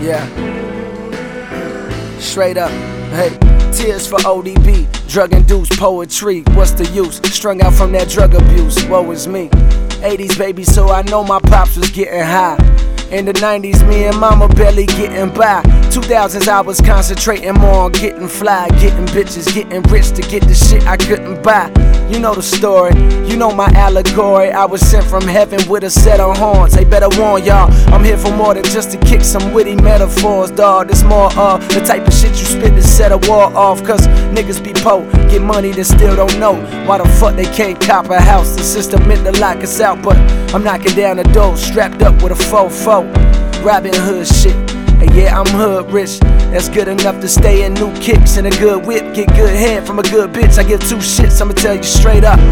Yeah. Straight up. Hey. Tears for ODB. Drug-induced poetry. What's the use? Strung out from that drug abuse. Woe is me. 80s baby, so I know my pops was getting high. In the 90s, me and mama barely getting by. 2000s, I was concentrating more on getting fly, getting bitches, getting rich to get the shit I couldn't buy. You know the story, you know my allegory. I was sent from heaven with a set of horns. They better warn y'all, I'm here for more than just to kick some witty metaphors, dawg. It's more of the type of shit you spit to set a war off. Cause niggas be po, get money then still don't know why the fuck they can't cop a house. The system meant to lock us out, but I'm knocking down the door, strapped up with a fofo. Robin Hood shit, and yeah, I'm hood rich. That's good enough to stay in new kicks and a good whip. Get good head from a good bitch. I give two shits, I'ma tell you straight up.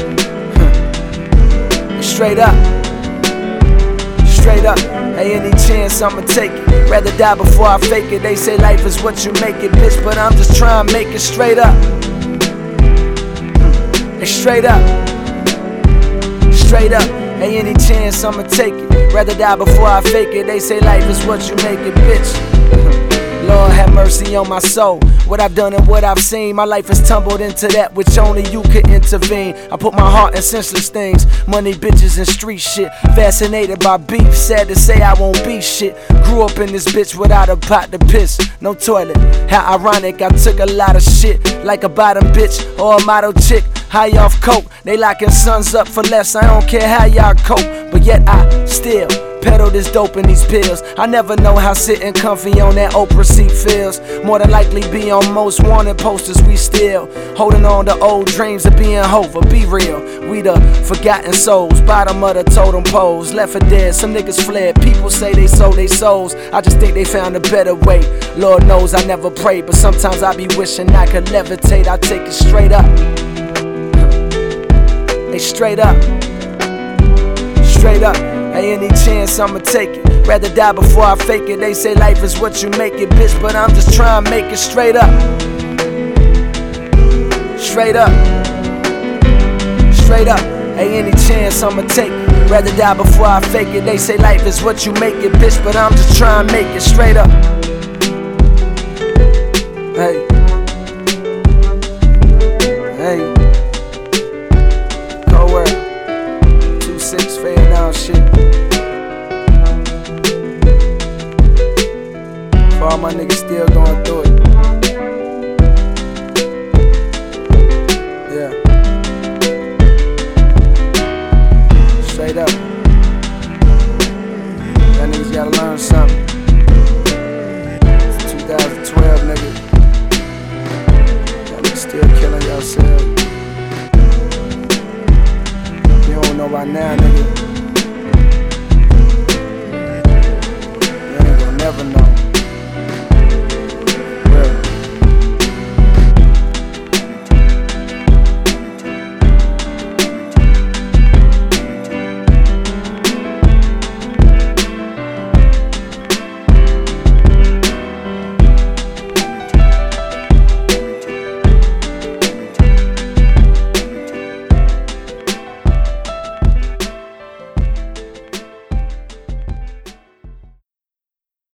Straight up. Straight up. Hey, any chance I'ma take it. Rather die before I fake it. They say life is what you make it, bitch, but I'm just trying to make it straight up. Hey, straight up. Straight up. Hey, any chance I'ma take it. Rather die before I fake it. They say life is what you make it, bitch. Lord have mercy on my soul. What I've done and what I've seen, my life has tumbled into that which only you could intervene. I put my heart in senseless things, money, bitches, and street shit. Fascinated by beef, sad to say I won't be shit. Grew up in this bitch without a pot to piss, no toilet. How ironic, I took a lot of shit, like a bottom bitch or a model chick. High off coke, they locking sons up for less. I don't care how y'all cope, but yet I still peddle this dope in these pills. I never know how sitting comfy on that Oprah seat feels. More than likely be on most wanted posters. We still holding on to old dreams of being Hova. Be real, we the forgotten souls, bottom of the totem poles. Left for dead, some niggas fled. People say they sold their souls. I just think they found a better way. Lord knows I never prayed, but sometimes I be wishing I could levitate. I take it straight up. Hey, straight up. Straight up. Hey, any chance I'ma take it. Rather die before I fake it. They say life is what you make it, bitch, but I'm just trying to make it straight up. Straight up. Straight up. Hey, any chance I'ma take it. Rather die before I fake it. They say life is what you make it, bitch, but I'm just trying to make it straight up. Hey. Hey. Cold 2-6 fade down shit. For all my niggas still going through it. Yeah. Straight up. Y'all niggas gotta learn something. It's 2012, nigga. Y'all niggas still killing yourselves. You don't know by now, nigga.